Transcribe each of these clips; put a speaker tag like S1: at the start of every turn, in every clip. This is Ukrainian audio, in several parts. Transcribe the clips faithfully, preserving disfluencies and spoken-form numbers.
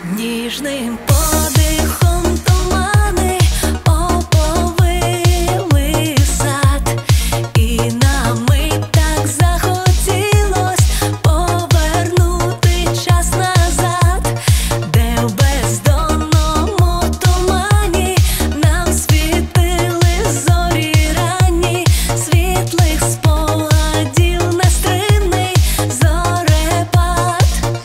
S1: ніжним подихом тумани оповили сад, і на мить так захотілось повернути час назад, де в бездонному тумані нам світили зорі ранні, світлих спогадів нестримний зорепад.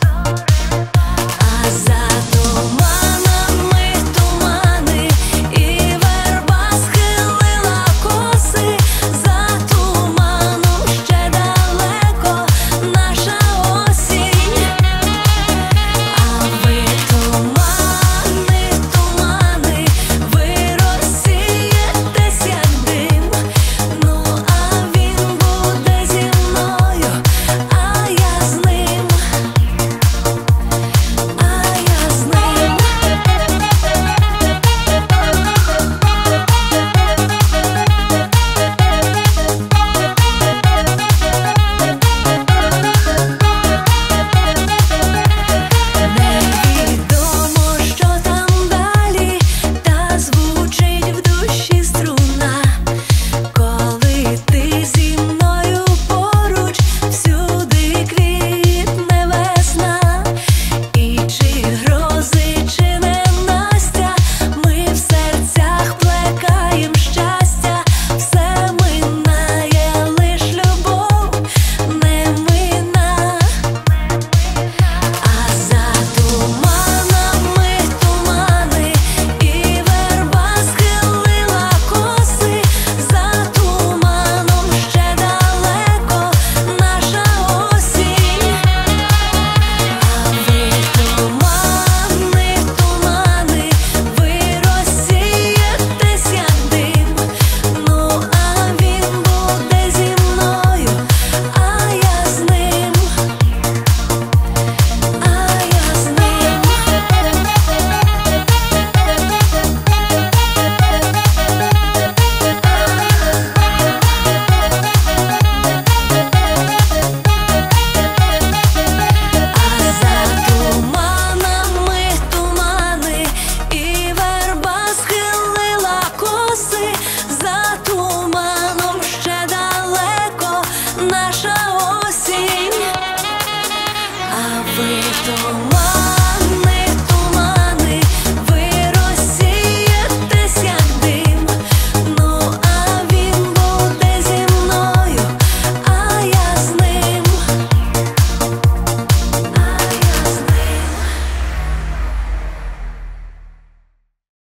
S1: А за туманами тумани, і верба схилила коси, за туманом ще далеко наша осінь. А ви тумани, тумани, ви розсієтесь як дим, ну а він буде зі мною, а я з ним. А я з ним. Невідомо, що там далі, та звучить в душі струна. Коли ти зі мною поруч, всюди квітне весна. І чи грози, чи ненастя, ми в серцях плекаєм щастя. Все минає, лиш любов не мина. А за туманами тумани, і верба схилила коси, за туманом ще далеко наша осінь. А ви тумани, тумани, ви розсієтесь як дим, ну а він буде зі мною, а я з ним. А я з ним. А за туманами тумани, і верба схилила коси, за туманом ще далеко наша осінь. А ви тумани.